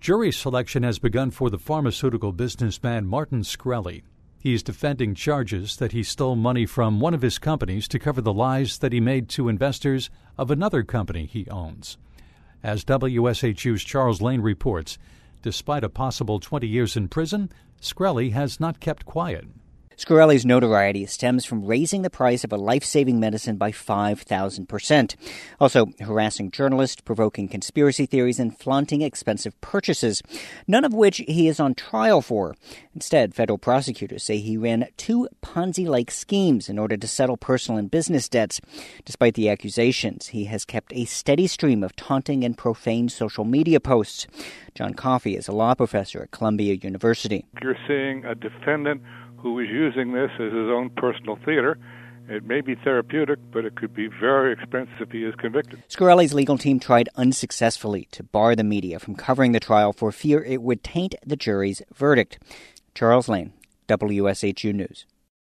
Jury selection has begun for the pharmaceutical businessman Martin Shkreli. He's defending charges that he stole money from one of his companies to cover the lies that he made to investors of another company he owns. As WSHU's Charles Lane reports, despite a possible 20 years in prison, Shkreli has not kept quiet. Shkreli's notoriety stems from raising the price of a life-saving medicine by 5,000%. Also, harassing journalists, provoking conspiracy theories, and flaunting expensive purchases, none of which he is on trial for. Instead, federal prosecutors say he ran 2 Ponzi-like schemes in order to settle personal and business debts. Despite the accusations, he has kept a steady stream of taunting and profane social media posts. John Coffey is a law professor at Columbia University. You're seeing a defendant who is using this as his own personal theater. It may be therapeutic, but it could be very expensive if he is convicted. Shkreli's legal team tried unsuccessfully to bar the media from covering the trial for fear it would taint the jury's verdict. Charles Lane, WSHU News.